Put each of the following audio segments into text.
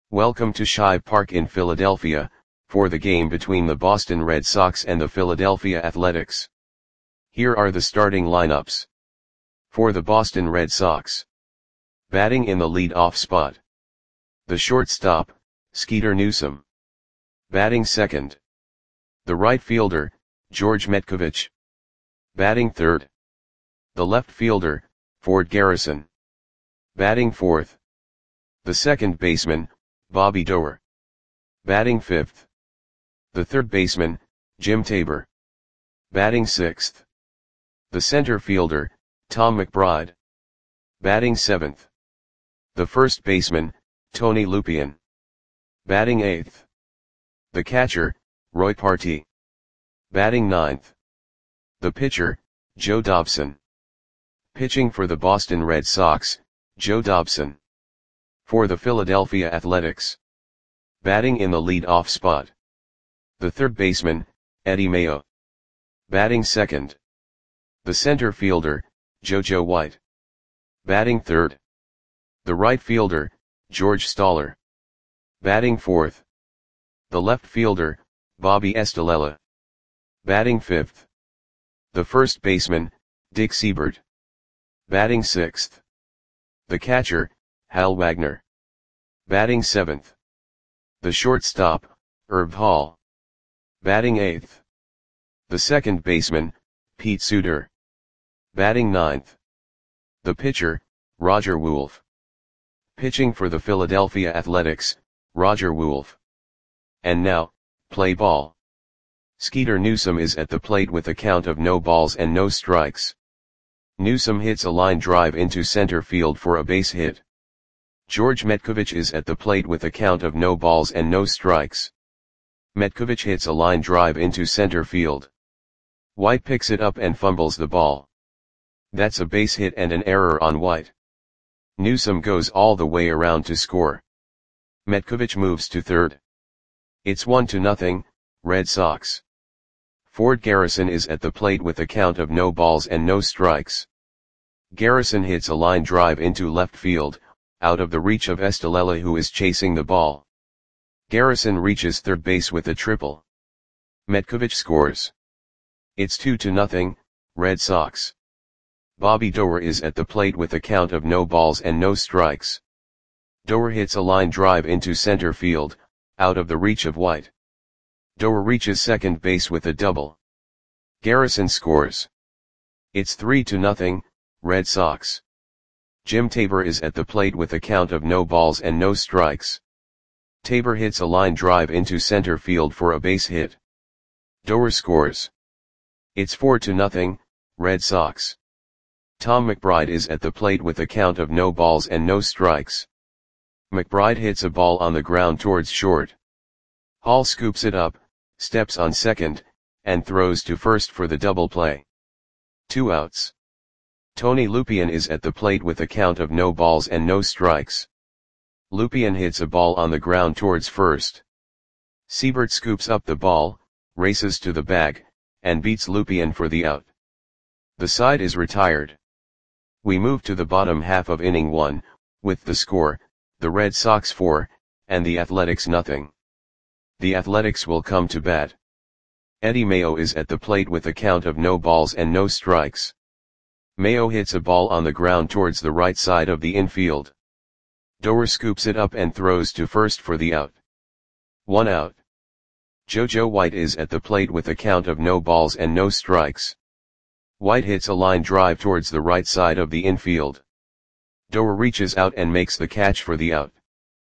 Welcome to Shive Park in Philadelphia, for the game between the Boston Red Sox and the Philadelphia Athletics. Here are the starting lineups. For the Boston Red Sox. Batting in the lead-off spot. The shortstop, Skeeter Newsom. Batting second. The right fielder, George Metcovich. Batting third. The left fielder, Ford Garrison. Batting fourth. The second baseman, Bobby Doerr. Batting fifth. The third baseman, Jim Tabor. Batting sixth. The center fielder, Tom McBride. Batting seventh. The first baseman, Tony Lupien. Batting eighth. The catcher, Roy Partee. Batting ninth. The pitcher, Joe Dobson. Pitching for the Boston Red Sox, Joe Dobson. For the Philadelphia Athletics. Batting in the lead-off spot. The third baseman, Eddie Mayo. Batting second. The center fielder, JoJo White. Batting third. The right fielder, George Stoller. Batting fourth. The left fielder, Bobby Estalella. Batting fifth. The first baseman, Dick Seibert. Batting sixth. The catcher, Hal Wagner. Batting seventh. The shortstop, Herb Hall. Batting eighth. The second baseman, Pete Suter. Batting ninth. The pitcher, Roger Wolf. Pitching for the Philadelphia Athletics, Roger Wolf. And now, play ball. Skeeter Newsom is at the plate with a count of no balls and no strikes. Newsom hits a line drive into center field for a base hit. George Metcovich is at the plate with a count of no balls and no strikes. Metcovich hits a line drive into center field. White picks it up and fumbles the ball. That's a base hit and an error on White. Newsom goes all the way around to score. Metcovich moves to third. It's 1-0, Red Sox. Ford Garrison is at the plate with a count of no balls and no strikes. Garrison hits a line drive into left field, out of the reach of Estalella, who is chasing the ball. Garrison reaches third base with a triple. Metcovich scores. It's 2-0, Red Sox. Bobby Doerr is at the plate with a count of no balls and no strikes. Doerr hits a line drive into center field, out of the reach of White. Doerr reaches second base with a double. Garrison scores. It's 3-0, Red Sox. Jim Tabor is at the plate with a count of no balls and no strikes. Tabor hits a line drive into center field for a base hit. Doerr scores. It's 4-0, Red Sox. Tom McBride is at the plate with a count of no balls and no strikes. McBride hits a ball on the ground towards short. Hall scoops it up, steps on second, and throws to first for the double play. 2 outs. Tony Lupien is at the plate with a count of no balls and no strikes. Lupien hits a ball on the ground towards first. Seibert scoops up the ball, races to the bag, and beats Lupien for the out. The side is retired. We move to the bottom half of inning 1, with the score, the Red Sox 4, and the Athletics 0. The Athletics will come to bat. Eddie Mayo is at the plate with a count of no balls and no strikes. Mayo hits a ball on the ground towards the right side of the infield. Doerr scoops it up and throws to first for the out. 1 out. JoJo White is at the plate with a count of no balls and no strikes. White hits a line drive towards the right side of the infield. Doerr reaches out and makes the catch for the out.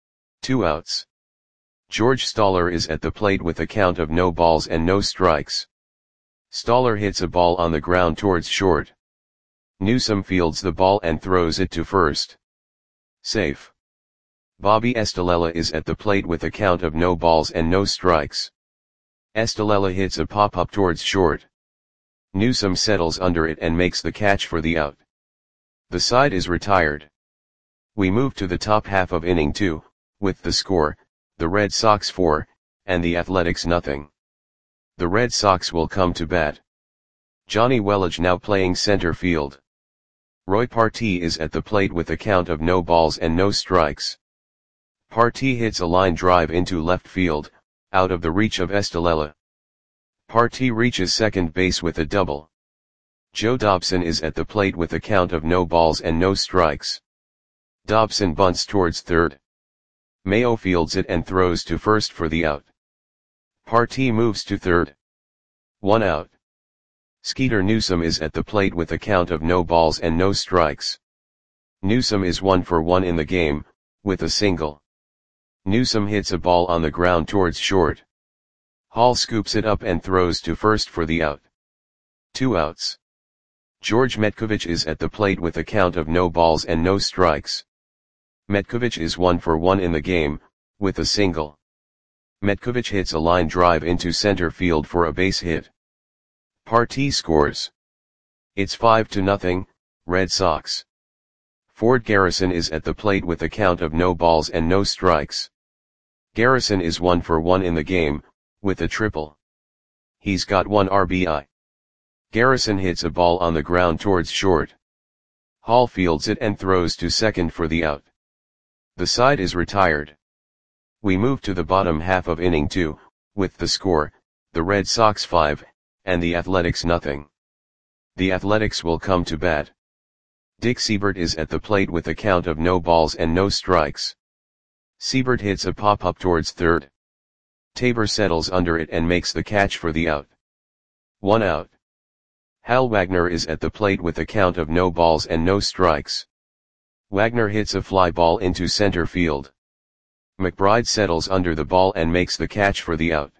2 outs. George Stoller is at the plate with a count of no balls and no strikes. Stoller hits a ball on the ground towards short. Newsom fields the ball and throws it to first. Safe. Bobby Estalella is at the plate with a count of no balls and no strikes. Estalella hits a pop-up towards short. Newsom settles under it and makes the catch for the out. The side is retired. We move to the top half of inning 2, with the score, the Red Sox 4, and the Athletics 0. The Red Sox will come to bat. Johnny Welage now playing center field. Roy Partee is at the plate with a count of no balls and no strikes. Partee hits a line drive into left field, out of the reach of Estelella. Partee reaches second base with a double. Joe Dobson is at the plate with a count of no balls and no strikes. Dobson bunts towards third. Mayo fields it and throws to first for the out. Partee moves to third. 1 out. Skeeter Newsome is at the plate with a count of no balls and no strikes. Newsome is 1 for 1 in the game, with a single. Newsome hits a ball on the ground towards short. Hall scoops it up and throws to first for the out. 2 outs. George Metkovich is at the plate with a count of no balls and no strikes. Metkovich is 1 for 1 in the game, with a single. Metkovich hits a line drive into center field for a base hit. Partee scores. It's 5-0, Red Sox. Ford Garrison is at the plate with a count of no balls and no strikes. Garrison is 1 for 1 in the game, with a triple. He's got 1 RBI. Garrison hits a ball on the ground towards short. Hall fields it and throws to second for the out. The side is retired. We move to the bottom half of inning 2, with the score, the Red Sox 5, and the Athletics 0. The Athletics will come to bat. Dick Seibert is at the plate with a count of no balls and no strikes. Seibert hits a pop-up towards third. Tabor settles under it and makes the catch for the out. 1 out. Hal Wagner is at the plate with a count of no balls and no strikes. Wagner hits a fly ball into center field. McBride settles under the ball and makes the catch for the out.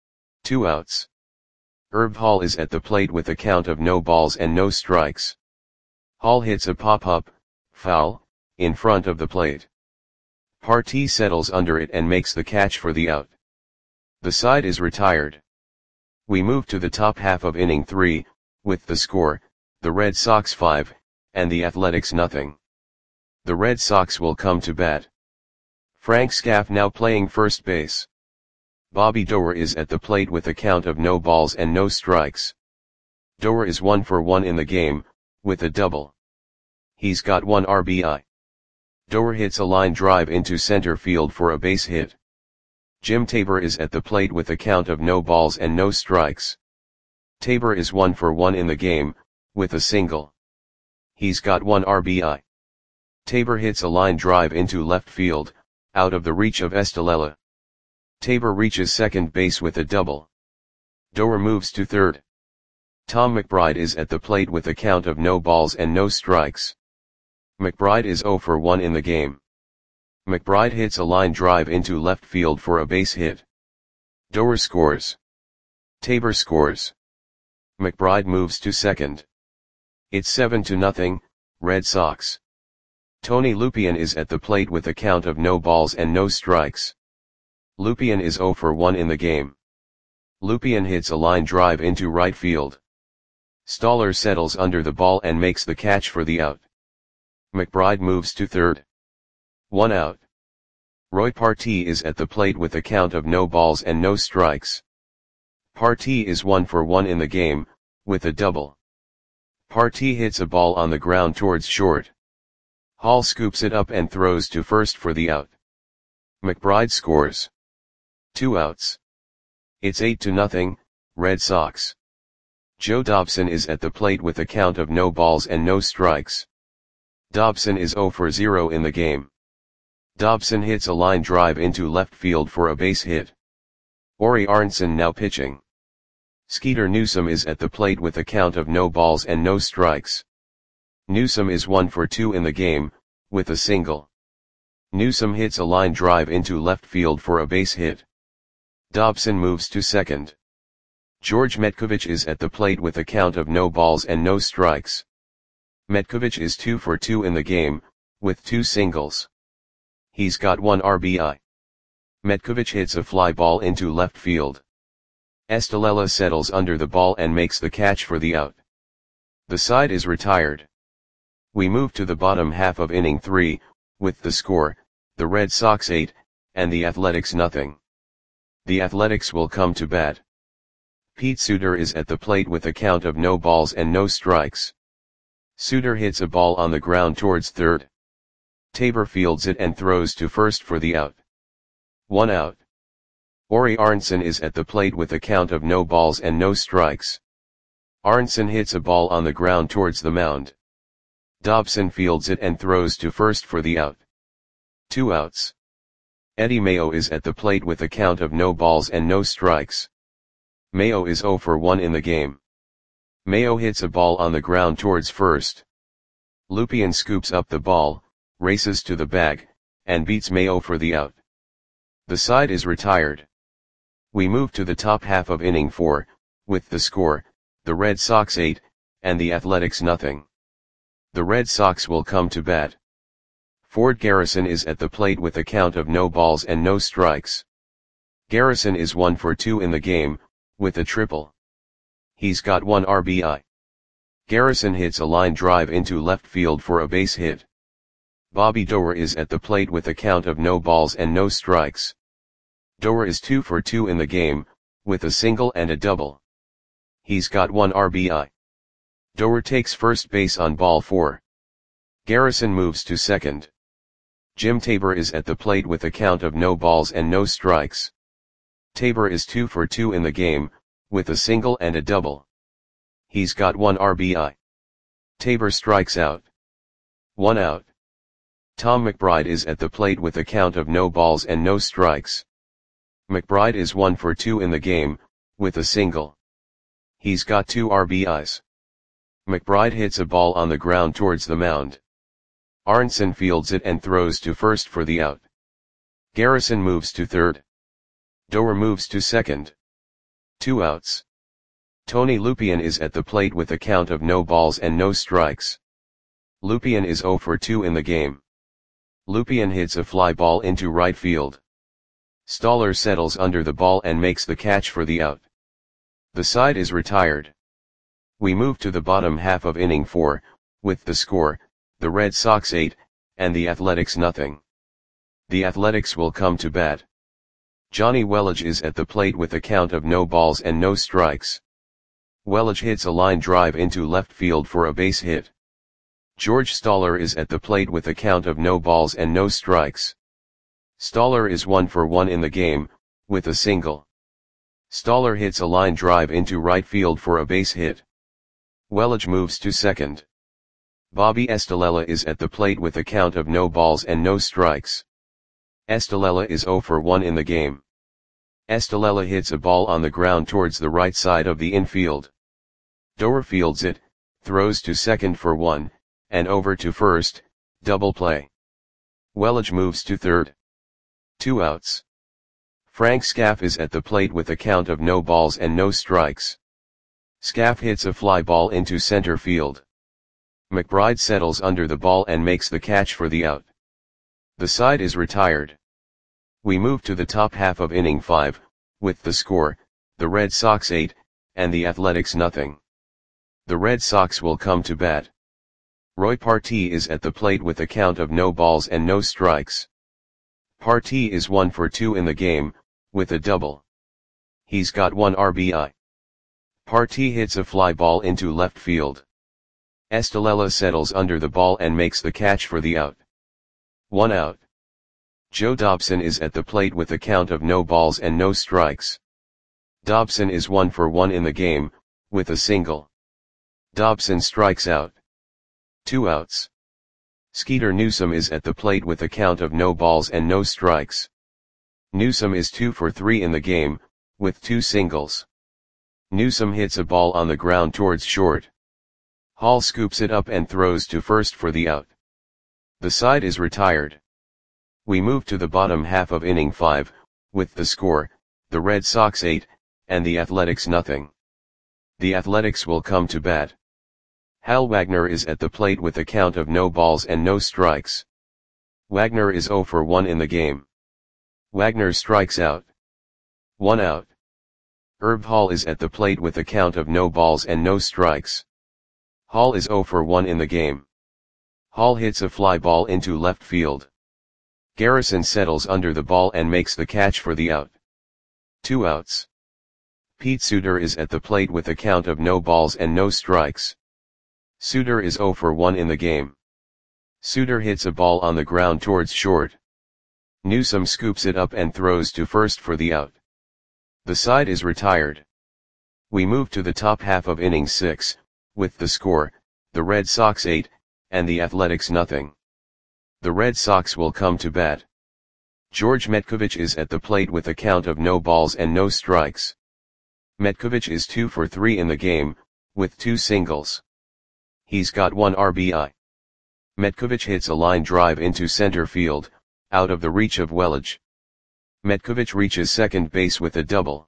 2 outs. Herb Hall is at the plate with a count of no balls and no strikes. Hall hits a pop-up, foul, in front of the plate. Partee settles under it and makes the catch for the out. The side is retired. We move to the top half of inning 3, with the score, the Red Sox 5, and the Athletics 0. The Red Sox will come to bat. Frank Scaff now playing first base. Bobby Doerr is at the plate with a count of no balls and no strikes. Doerr is 1 for 1 in the game, with a double. He's got 1 RBI. Doerr hits a line drive into center field for a base hit. Jim Tabor is at the plate with a count of no balls and no strikes. Tabor is 1 for 1 in the game, with a single. He's got 1 RBI. Tabor hits a line drive into left field, out of the reach of Estelella. Tabor reaches second base with a double. Doerr moves to third. Tom McBride is at the plate with a count of no balls and no strikes. McBride is 0 for 1 in the game. McBride hits a line drive into left field for a base hit. Doerr scores. Tabor scores. McBride moves to second. It's 7-0, Red Sox. Tony Lupien is at the plate with a count of no balls and no strikes. Lupien is 0 for 1 in the game. Lupien hits a line drive into right field. Stoller settles under the ball and makes the catch for the out. McBride moves to third. 1 out. Roy Partee is at the plate with a count of no balls and no strikes. Partee is 1 for 1 in the game, with a double. Partee hits a ball on the ground towards short. Hall scoops it up and throws to first for the out. McBride scores. 2 outs. It's 8-0, Red Sox. Joe Dobson is at the plate with a count of no balls and no strikes. Dobson is 0 for 0 in the game. Dobson hits a line drive into left field for a base hit. Ori Arnson now pitching. Skeeter Newsome is at the plate with a count of no balls and no strikes. Newsome is 1 for 2 in the game, with a single. Newsome hits a line drive into left field for a base hit. Dobson moves to second. George Metkovich is at the plate with a count of no balls and no strikes. Metkovich is 2 for 2 in the game, with 2 singles. He's got 1 RBI. Metkovich hits a fly ball into left field. Estelella settles under the ball and makes the catch for the out. The side is retired. We move to the bottom half of inning 3, with the score, the Red Sox 8, and the Athletics 0. The Athletics will come to bat. Pete Suter is at the plate with a count of no balls and no strikes. Suter hits a ball on the ground towards third. Tabor fields it and throws to first for the out. 1 out. Ori Arnson is at the plate with a count of no balls and no strikes. Arnson hits a ball on the ground towards the mound. Dobson fields it and throws to first for the out. 2 outs. Eddie Mayo is at the plate with a count of no balls and no strikes. Mayo is 0 for 1 in the game. Mayo hits a ball on the ground towards first. Lupien scoops up the ball, races to the bag, and beats Mayo for the out. The side is retired. We move to the top half of inning 4, with the score, the Red Sox 8, and the Athletics nothing. The Red Sox will come to bat. Ford Garrison is at the plate with a count of no balls and no strikes. Garrison is 1 for 2 in the game, with a triple. He's got 1 RBI. Garrison hits a line drive into left field for a base hit. Bobby Doerr is at the plate with a count of no balls and no strikes. Doerr is 2 for 2 in the game, with a single and a double. He's got 1 RBI. Doerr takes first base on ball 4. Garrison moves to second. Jim Tabor is at the plate with a count of no balls and no strikes. Tabor is 2 for 2 in the game, with a single and a double. He's got 1 RBI. Tabor strikes out. 1 out. Tom McBride is at the plate with a count of no balls and no strikes. McBride is 1 for 2 in the game, with a single. He's got 2 RBIs. McBride hits a ball on the ground towards the mound. Arnson fields it and throws to first for the out. Garrison moves to third. Doerr moves to second. 2 outs. Tony Lupien is at the plate with a count of no balls and no strikes. Lupien is 0 for 2 in the game. Lupien hits a fly ball into right field. Stoller settles under the ball and makes the catch for the out. The side is retired. We move to the bottom half of inning 4, with the score, the Red Sox 8, and the Athletics nothing. The Athletics will come to bat. Johnny Welage is at the plate with a count of no balls and no strikes. Welage hits a line drive into left field for a base hit. George Stoller is at the plate with a count of no balls and no strikes. Stoller is 1 for 1 in the game, with a single. Stoller hits a line drive into right field for a base hit. Welage moves to second. Bobby Estalella is at the plate with a count of no balls and no strikes. Estalella is 0 for 1 in the game. Estalella hits a ball on the ground towards the right side of the infield. Doerr fields it, throws to second for 1, and over to first, double play. Welage moves to third. 2 outs. Frank Scaff is at the plate with a count of no balls and no strikes. Scaff hits a fly ball into center field. McBride settles under the ball and makes the catch for the out. The side is retired. We move to the top half of inning 5, with the score, the Red Sox 8, and the Athletics nothing. The Red Sox will come to bat. Roy Partee is at the plate with a count of no balls and no strikes. Partee is 1 for 2 in the game, with a double. He's got 1 RBI. Partee hits a fly ball into left field. Estalella settles under the ball and makes the catch for the out. 1 out. Joe Dobson is at the plate with a count of no balls and no strikes. Dobson is 1 for 1 in the game, with a single. Dobson strikes out. 2 outs. Skeeter Newsome is at the plate with a count of no balls and no strikes. Newsome is 2 for 3 in the game, with 2 singles. Newsome hits a ball on the ground towards short. Hall scoops it up and throws to first for the out. The side is retired. We move to the bottom half of inning 5, with the score, the Red Sox 8, and the Athletics nothing. The Athletics will come to bat. Hal Wagner is at the plate with a count of no balls and no strikes. Wagner is 0 for 1 in the game. Wagner strikes out. 1 out. Herb Hall is at the plate with a count of no balls and no strikes. Hall is 0 for 1 in the game. Hall hits a fly ball into left field. Garrison settles under the ball and makes the catch for the out. 2 outs. Pete Suter is at the plate with a count of no balls and no strikes. Suter is 0 for 1 in the game. Suter hits a ball on the ground towards short. Newsome scoops it up and throws to first for the out. The side is retired. We move to the top half of inning 6, with the score, the Red Sox 8, and the Athletics nothing. The Red Sox will come to bat. George Metcovich is at the plate with a count of no balls and no strikes. Metcovich is 2 for 3 in the game, with 2 singles. He's got 1 RBI. Metcovich hits a line drive into center field, out of the reach of Welage. Metcovich reaches second base with a double.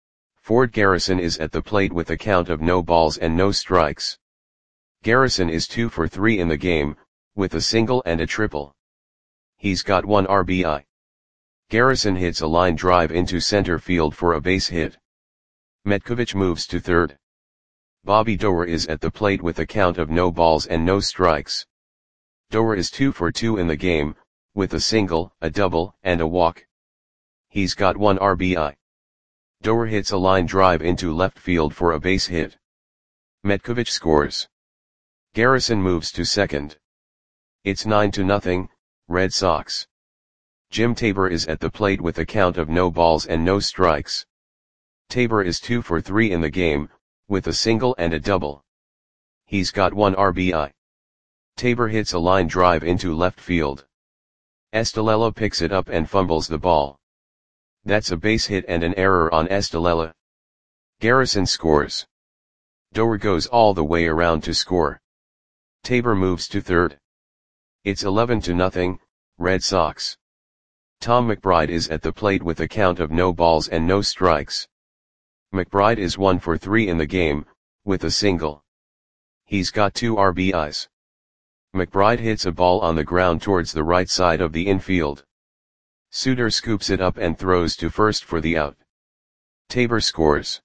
Ford Garrison is at the plate with a count of no balls and no strikes. Garrison is 2 for 3 in the game, with a single and a triple. He's got 1 RBI. Garrison hits a line drive into center field for a base hit. Metcovich moves to third. Bobby Doerr is at the plate with a count of no balls and no strikes. Doerr is 2 for 2 in the game, with a single, a double, and a walk. He's got 1 RBI. Doerr hits a line drive into left field for a base hit. Metcovich scores. Garrison moves to second. It's 9-0, Red Sox. Jim Tabor is at the plate with a count of no balls and no strikes. Tabor is 2 for 3 in the game, with a single and a double. He's got 1 RBI. Tabor hits a line drive into left field. Estalella picks it up and fumbles the ball. That's a base hit and an error on Estalella. Garrison scores. Doerr goes all the way around to score. Tabor moves to third. It's 11-0, Red Sox. Tom McBride is at the plate with a count of no balls and no strikes. McBride is 1 for 3 in the game, with a single. He's got 2 RBIs. McBride hits a ball on the ground towards the right side of the infield. Suter scoops it up and throws to first for the out. Tabor scores.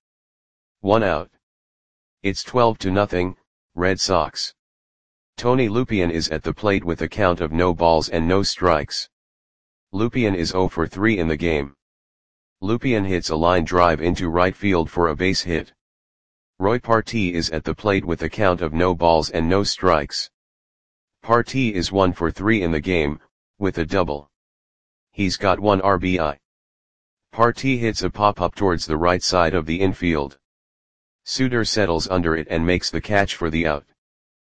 1 out. It's 12-0, Red Sox. Tony Lupien is at the plate with a count of no balls and no strikes. Lupien is 0 for 3 in the game. Lupien hits a line drive into right field for a base hit. Roy Partee is at the plate with a count of no balls and no strikes. Partee is 1 for 3 in the game, with a double. He's got 1 RBI. Partee hits a pop-up towards the right side of the infield. Suter settles under it and makes the catch for the out.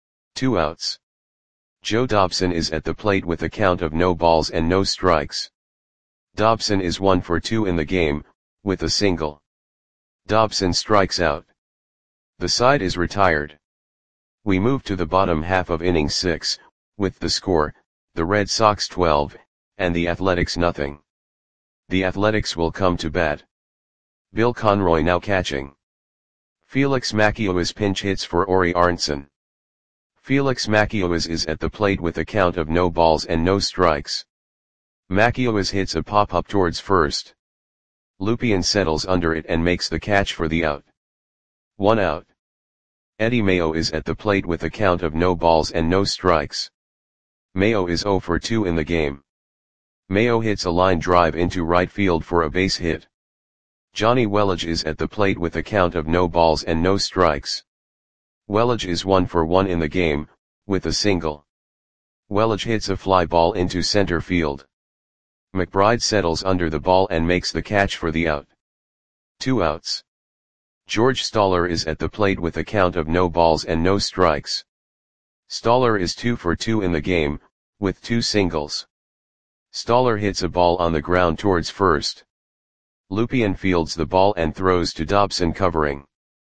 2 outs. Joe Dobson is at the plate with a count of no balls and no strikes. Dobson is 1 for 2 in the game, with a single. Dobson strikes out. The side is retired. We move to the bottom half of inning 6, with the score, the Red Sox 12, and the Athletics nothing. The Athletics will come to bat. Bill Conroy now catching. Felix Macias pinch hits for Ori Arntzen. Felix Macias is at the plate with a count of no balls and no strikes. Macias hits a pop-up towards first. Lupien settles under it and makes the catch for the out. 1 out. Eddie Mayo is at the plate with a count of no balls and no strikes. Mayo is 0 for 2 in the game. Mayo hits a line drive into right field for a base hit. Johnny Welage is at the plate with a count of no balls and no strikes. Welage is 1 for 1 in the game, with a single. Welage hits a fly ball into center field. McBride settles under the ball and makes the catch for the out. 2 outs. George Stoller is at the plate with a count of no balls and no strikes. Stoller is 2 for 2 in the game, with 2 singles. Stoller hits a ball on the ground towards first. Lupien fields the ball and throws to Dobson covering.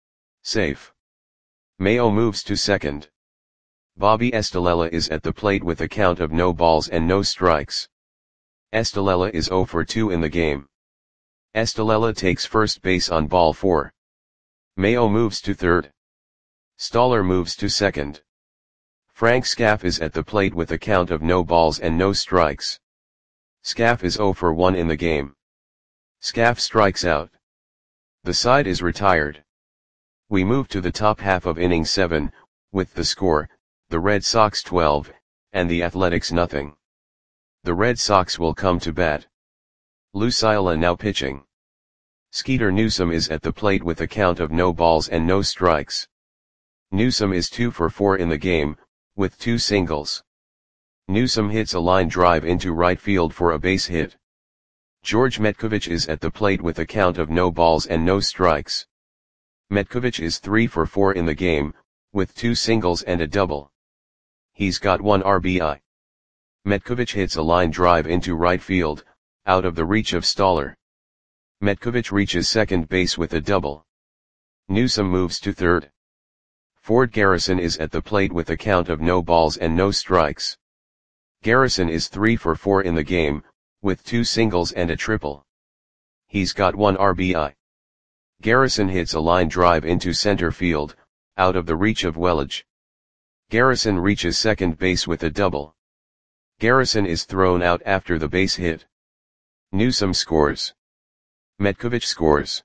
Safe. Mayo moves to second. Bobby Estalella is at the plate with a count of no balls and no strikes. Estalella is 0 for 2 in the game. Estalella takes first base on ball 4. Mayo moves to third. Stoller moves to second. Frank Scaff is at the plate with a count of no balls and no strikes. Scaff is 0 for 1 in the game. Scaff strikes out. The side is retired. We move to the top half of inning 7, with the score, the Red Sox 12, and the Athletics nothing. The Red Sox will come to bat. Lou Ciola now pitching. Skeeter Newsome is at the plate with a count of no balls and no strikes. Newsome is 2 for 4 in the game, with 2 singles. Newsome hits a line drive into right field for a base hit. George Metkovich is at the plate with a count of no balls and no strikes. Metkovich is 3 for 4 in the game, with 2 singles and a double. He's got 1 RBI. Metkovich hits a line drive into right field, out of the reach of Stoller. Metkovich reaches second base with a double. Newsome moves to third. Ford Garrison is at the plate with a count of no balls and no strikes. Garrison is 3 for 4 in the game, with 2 singles and a triple. He's got 1 RBI. Garrison hits a line drive into center field, out of the reach of Welage. Garrison reaches second base with a double. Garrison is thrown out after the base hit. Newsome scores. Metkovich scores.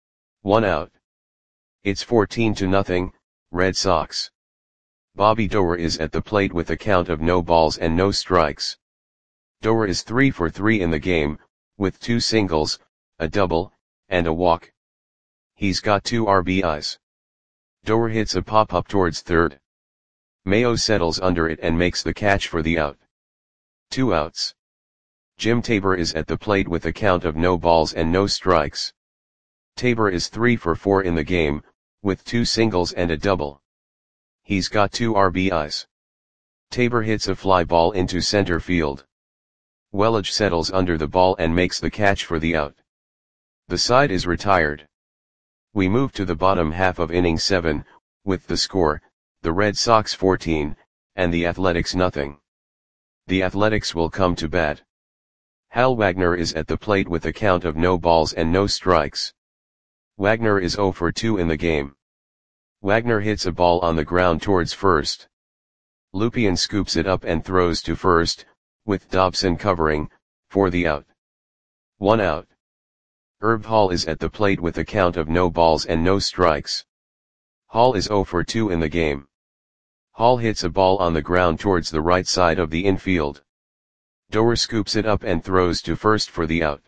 1 out. It's 14-0, Red Sox. Bobby Doerr is at the plate with a count of no balls and no strikes. Doerr is 3 for 3 in the game, with 2 singles, a double, and a walk. He's got 2 RBIs. Doerr hits a pop-up towards third. Mayo settles under it and makes the catch for the out. 2 outs. Jim Tabor is at the plate with a count of no balls and no strikes. Tabor is 3 for 4 in the game, with 2 singles and a double. He's got 2 RBIs. Tabor hits a fly ball into center field. Welage settles under the ball and makes the catch for the out. The side is retired. We move to the bottom half of inning 7, with the score, the Red Sox 14, and the Athletics nothing. The Athletics will come to bat. Hal Wagner is at the plate with a count of no balls and no strikes. Wagner is 0 for 2 in the game. Wagner hits a ball on the ground towards first. Lupien scoops it up and throws to first, with Dobson covering, for the out. 1 out. Herb Hall is at the plate with a count of no balls and no strikes. Hall is 0 for 2 in the game. Hall hits a ball on the ground towards the right side of the infield. Doerr scoops it up and throws to first for the out.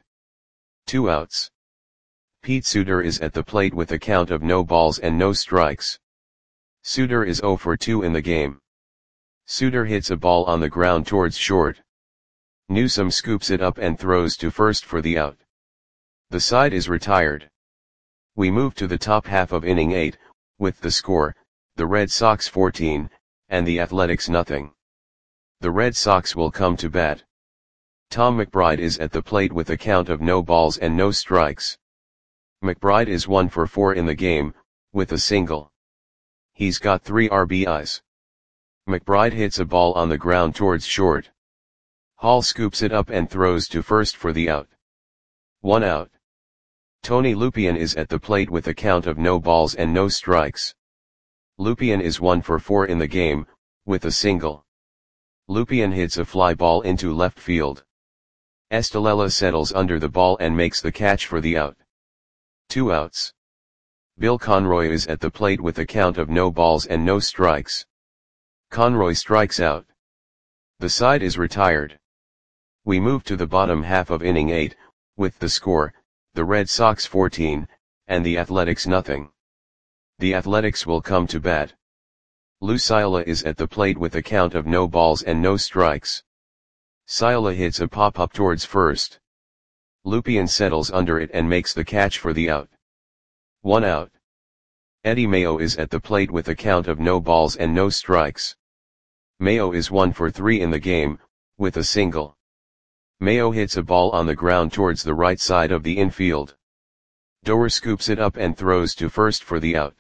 2 outs. Pete Suter is at the plate with a count of no balls and no strikes. Suter is 0 for 2 in the game. Suter hits a ball on the ground towards short. Newsome scoops it up and throws to first for the out. The side is retired. We move to the top half of inning 8, with the score, the Red Sox 14, and the Athletics nothing. The Red Sox will come to bat. Tom McBride is at the plate with a count of no balls and no strikes. McBride is 1 for 4 in the game, with a single. He's got 3 RBIs. McBride hits a ball on the ground towards short. Hall scoops it up and throws to first for the out. 1 out. Tony Lupien is at the plate with a count of no balls and no strikes. Lupien is 1 for 4 in the game, with a single. Lupien hits a fly ball into left field. Estalella settles under the ball and makes the catch for the out. 2 outs. Bill Conroy is at the plate with a count of no balls and no strikes. Conroy strikes out. The side is retired. We move to the bottom half of inning 8, with the score, the Red Sox 14, and the Athletics nothing. The Athletics will come to bat. Lou Ciola is at the plate with a count of no balls and no strikes. Ciola hits a pop-up towards first. Lupien settles under it and makes the catch for the out. 1 out. Eddie Mayo is at the plate with a count of no balls and no strikes. Mayo is 1 for 3 in the game, with a single. Mayo hits a ball on the ground towards the right side of the infield. Doerr scoops it up and throws to first for the out.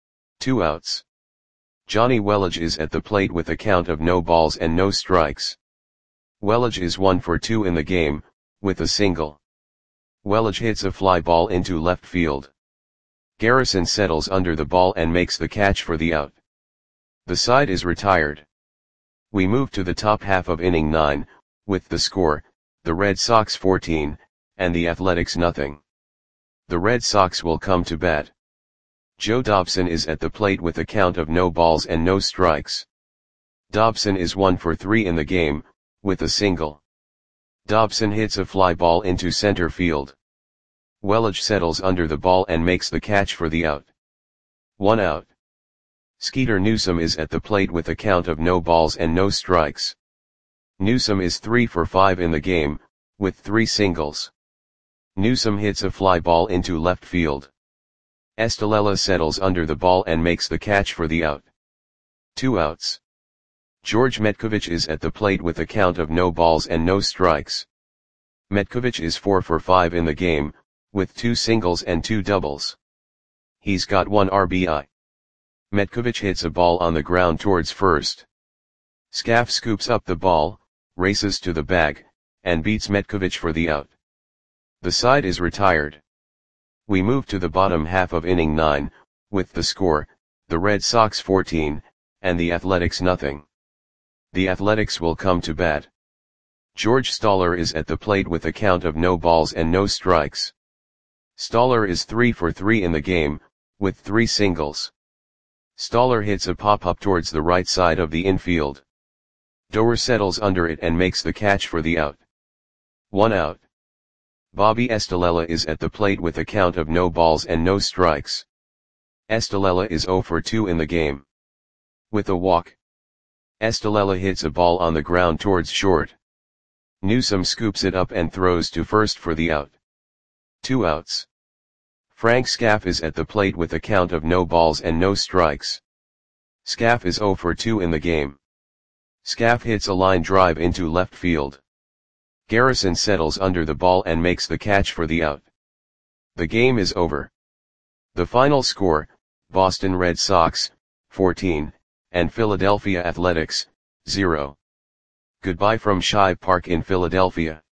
2 outs. Johnny Welage is at the plate with a count of no balls and no strikes. Welage is 1 for 2 in the game, with a single. Welage hits a fly ball into left field. Garrison settles under the ball and makes the catch for the out. The side is retired. We move to the top half of inning 9, with the score, the Red Sox 14, and the Athletics nothing. The Red Sox will come to bat. Joe Dobson is at the plate with a count of no balls and no strikes. Dobson is 1 for 3 in the game, with a single. Dobson hits a fly ball into center field. Welage settles under the ball and makes the catch for the out. 1 out. Skeeter Newsome is at the plate with a count of no balls and no strikes. Newsome is 3 for 5 in the game, with 3 singles. Newsome hits a fly ball into left field. Estalella settles under the ball and makes the catch for the out. 2 outs. George Metkovich is at the plate with a count of no balls and no strikes. Metkovich is 4 for 5 in the game, with 2 singles and 2 doubles. He's got 1 RBI. Metkovich hits a ball on the ground towards first. Scaff scoops up the ball, races to the bag, and beats Metkovich for the out. The side is retired. We move to the bottom half of inning 9, with the score, the Red Sox 14, and the Athletics nothing. The Athletics will come to bat. George Stoller is at the plate with a count of no balls and no strikes. Stoller is 3 for 3 in the game, with 3 singles. Stoller hits a pop-up towards the right side of the infield. Doer settles under it and makes the catch for the out. 1 out. Bobby Estalella is at the plate with a count of no balls and no strikes. Estalella is 0 for 2 in the game. With a walk, Estalella hits a ball on the ground towards short. Newsome scoops it up and throws to first for the out. 2 outs. Frank Scaff is at the plate with a count of no balls and no strikes. Scaff is 0 for 2 in the game. Scaff hits a line drive into left field. Garrison settles under the ball and makes the catch for the out. The game is over. The final score, Boston Red Sox, 14, and Philadelphia Athletics, 0. Goodbye from Shibe Park in Philadelphia.